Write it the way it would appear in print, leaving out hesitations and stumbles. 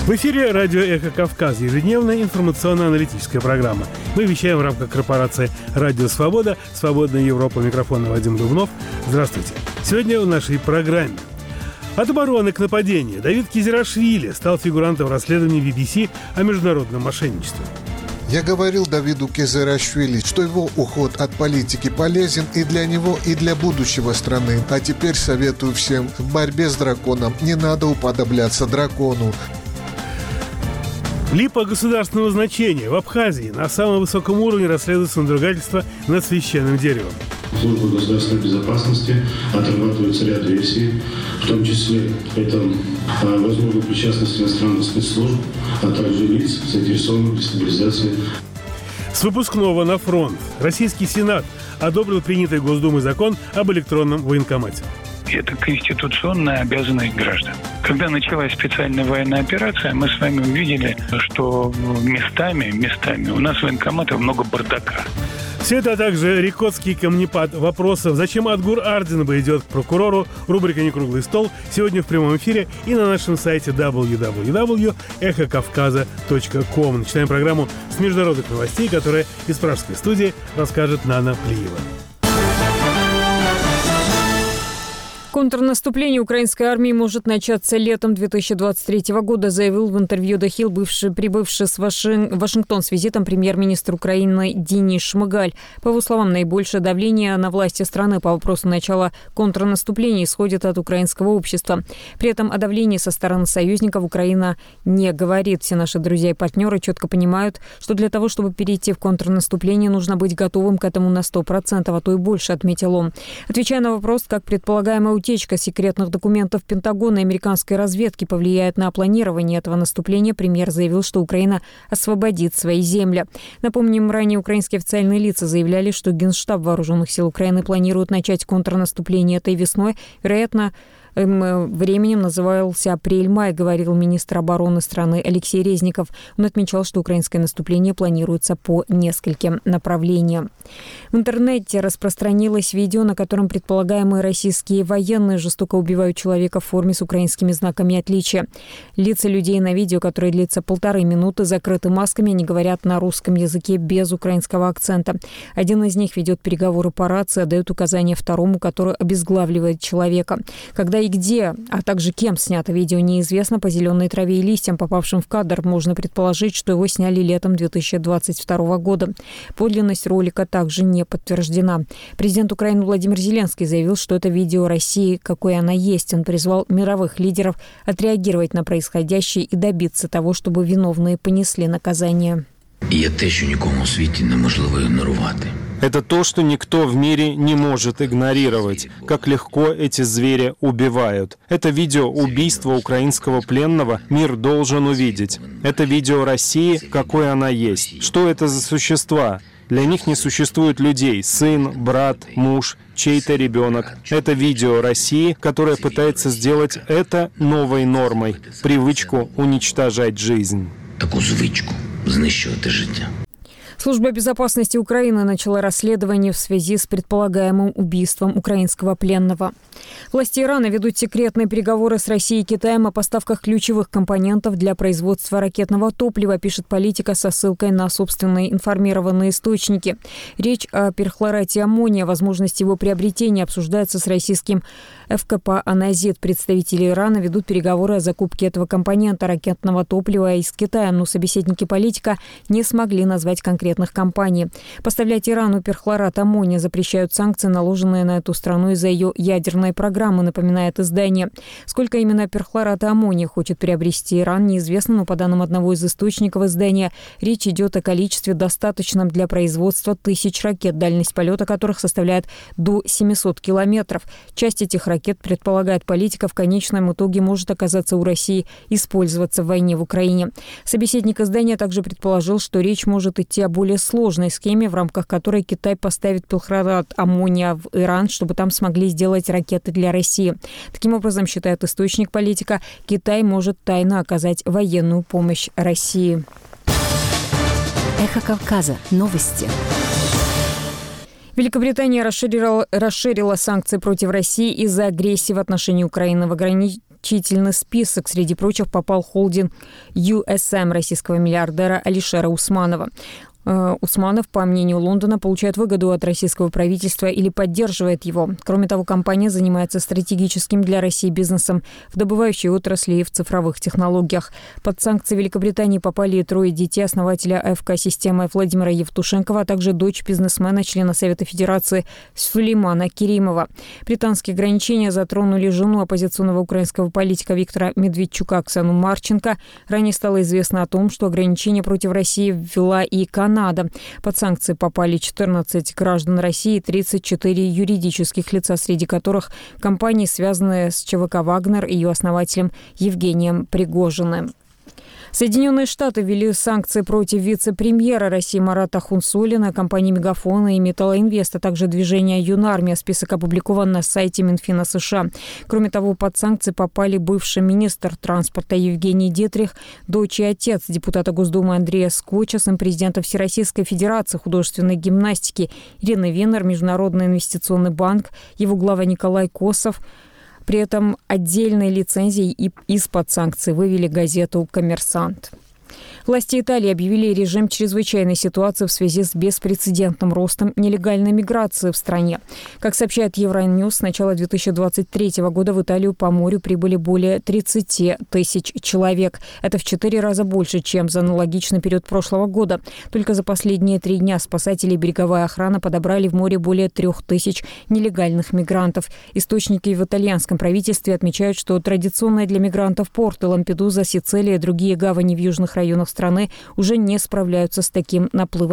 В эфире радио «Эхо Кавказа», ежедневная информационно-аналитическая программа. Мы вещаем в рамках корпорации «Радио Свобода», «Свободная Европа», микрофона Вадим Дубнов. Здравствуйте. Сегодня в нашей программе. От обороны к нападению. Давид Кизерашвили стал фигурантом расследования BBC о международном мошенничестве. Я говорил Давиду Кизерашвили, что его уход от политики полезен и для него, и для будущего страны. А теперь советую всем, в борьбе с драконом не надо уподобляться дракону. Липа государственного значения. В Абхазии на самом высоком уровне расследуется надругательство над священным деревом. Служба государственной безопасности отрабатывается ряд версий, в том числе это возможная причастность иностранных спецслужб, а также лиц, заинтересованных в дестабилизации. С выпускного на фронт. Российский Сенат одобрил принятый Госдумой закон об электронном военкомате. Это конституционная обязанность граждан. Когда началась специальная военная операция, мы с вами увидели, что местами у нас военкоматов много бардака. Все это, а также рекотский камнепад вопросов, зачем Адгур Ардинба идет к прокурору, рубрика «Некруглый стол» сегодня в прямом эфире и на нашем сайте www.эхокавказа.ком. Начинаем программу с международных новостей, которые из пражской студии расскажет Нана Плиева. Контрнаступление украинской армии может начаться летом 2023 года, заявил в интервью The Hill прибывший в Вашингтон с визитом премьер-министр Украины Денис Шмыгаль. По его словам, наибольшее давление на власти страны по вопросу начала контрнаступления исходит от украинского общества. При этом о давлении со стороны союзников Украина не говорит. Все наши друзья и партнеры четко понимают, что для того, чтобы перейти в контрнаступление, нужно быть готовым к этому на 100%, а то и больше, отметил он. Отвечая на вопрос, как предполагаемая утечка секретных документов Пентагона и американской разведки повлияет на планирование этого наступления, премьер заявил, что Украина освободит свои земли. Напомним, ранее украинские официальные лица заявляли, что Генштаб Вооруженных сил Украины планирует начать контрнаступление этой весной. Вероятно, временем назывался апрель-май, говорил министр обороны страны Алексей Резников. Он отмечал, что украинское наступление планируется по нескольким направлениям. В интернете распространилось видео, на котором предполагаемые российские военные жестоко убивают человека в форме с украинскими знаками отличия. Лица людей на видео, которое длится 1,5 минуты, закрыты масками, они говорят на русском языке без украинского акцента. Один из них ведет переговоры по рации, отдает указания второму, который обезглавливает человека. Когда и где, а также кем снято видео, неизвестно. По зеленой траве и листьям, попавшим в кадр, можно предположить, что его сняли летом 2022 года. Подлинность ролика также не подтверждена. Президент Украины Владимир Зеленский заявил, что это видео России, какой она есть. Он призвал мировых лидеров отреагировать на происходящее и добиться того, чтобы виновные понесли наказание. Є те, що нікому у світі неможливо ігнорувати. Это то, что никто в мире не может игнорировать, как легко эти звери убивают. Это видео убийства украинского пленного мир должен увидеть. Это видео России, какой она есть. Что это за существа? Для них не существует людей, сын, брат, муж, чей-то ребенок. Это видео России, которая пытается сделать это новой нормой, привычку уничтожать жизнь. Таку звичку знищувати життя. Служба безопасности Украины начала расследование в связи с предполагаемым убийством украинского пленного. Власти Ирана ведут секретные переговоры с Россией и Китаем о поставках ключевых компонентов для производства ракетного топлива, пишет Политика со ссылкой на собственные информированные источники. Речь о перхлорате аммония, возможности его приобретения обсуждается с российским ФКП «Аназит». Представители Ирана ведут переговоры о закупке этого компонента ракетного топлива из Китая, но собеседники Политика не смогли назвать конкретных компаний. Поставлять Ирану перхлорат аммония запрещают санкции, наложенные на эту страну из-за ее ядерной программы, напоминает издание. Сколько именно перхлората аммония хочет приобрести Иран, неизвестно, но по данным одного из источников издания, речь идет о количестве, достаточном для производства 1000 ракет, дальность полета которых составляет до 700 километров. Часть этих ракет, предполагает Политика, в конечном итоге может оказаться у России, использоваться в войне в Украине. Собеседник издания также предположил, что речь может идти о более сложной схеме, в рамках которой Китай поставит перхлорат аммония в Иран, чтобы там смогли сделать ракеты для России. Таким образом, считает источник Политика, Китай может тайно оказать военную помощь России. Эхо Кавказа. Новости. Великобритания расширила санкции против России из-за агрессии в отношении Украины. ограничительный список. Среди прочих попал холдинг USM российского миллиардера Алишера Усманова. Усманов, по мнению Лондона, получает выгоду от российского правительства или поддерживает его. Кроме того, компания занимается стратегическим для России бизнесом в добывающей отрасли и в цифровых технологиях. Под санкции Великобритании попали и 3 детей основателя АФК-системы Владимира Евтушенкова, а также дочь бизнесмена, члена Совета Федерации Сулеймана Керимова. Британские ограничения затронули жену оппозиционного украинского политика Виктора Медведчука Оксану Марченко. Ранее стало известно о том, что ограничения против России ввела и Канада. Под санкции попали 14 граждан России и 34 юридических лица, среди которых компании, связанные с ЧВК «Вагнер» и ее основателем Евгением Пригожиным. Соединенные Штаты ввели санкции против вице-премьера России Марата Хунсуллина, компании «Мегафон» и «Металлоинвест», а также движения «Юнармия». Список опубликован на сайте Минфина США. Кроме того, под санкции попали бывший министр транспорта Евгений Дитрих, дочь и отец депутата Госдумы Андрея Скотча, сын президента Всероссийской Федерации художественной гимнастики Ирины Венер, Международный инвестиционный банк, его глава Николай Косов. При этом отдельной лицензией из-под санкций вывели газету «Коммерсант». Власти Италии объявили режим чрезвычайной ситуации в связи с беспрецедентным ростом нелегальной миграции в стране. Как сообщает Евроньюс, с начала 2023 года в Италию по морю прибыли более 30 тысяч человек. Это в 4 раза больше, чем за аналогичный период прошлого года. Только за последние 3 дня спасатели и береговая охрана подобрали в море более 3000 нелегальных мигрантов. Источники в итальянском правительстве отмечают, что традиционные для мигрантов порты Лампедуза, Сицилия и другие гавани в южных районах страны уже не справляются с таким наплывом